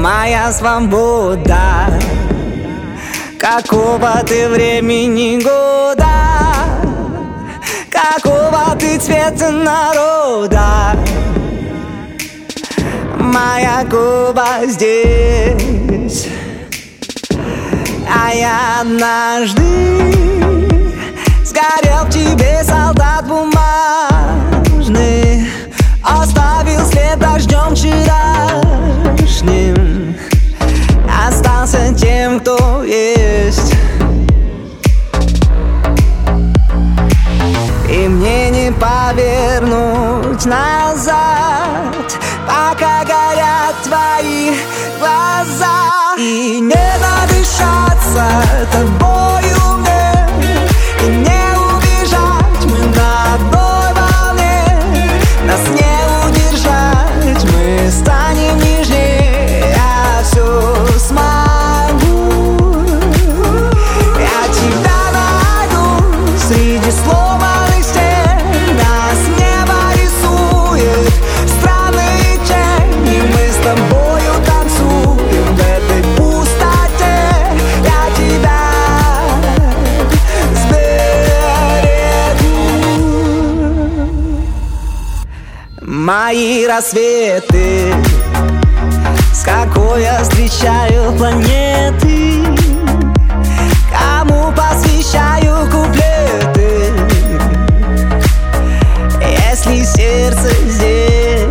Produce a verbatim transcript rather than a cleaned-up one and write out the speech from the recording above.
моя свобода. Какого ты времени года, какого ты цвета народа, моя Куба здесь. А я однажды сгорел в тебе, солдат бумажный, оставил след дождем вчерашним, остался тем, кто есть. И мне не повернуть назад, пока горят твои глаза. И не надышаться тобою мне, и не убежать, мы на одной волне. Нас не удержать, мы станем нежнее, я все смогу. Я тебя найду среди сломанных стен, нас небо рисует странные тени. Мы с тобою танцуем в этой пустоте, я тебя сберегу. Мои рассветы, с какой я встречаю планеты, кому посвящаю куплеты, если сердце здесь.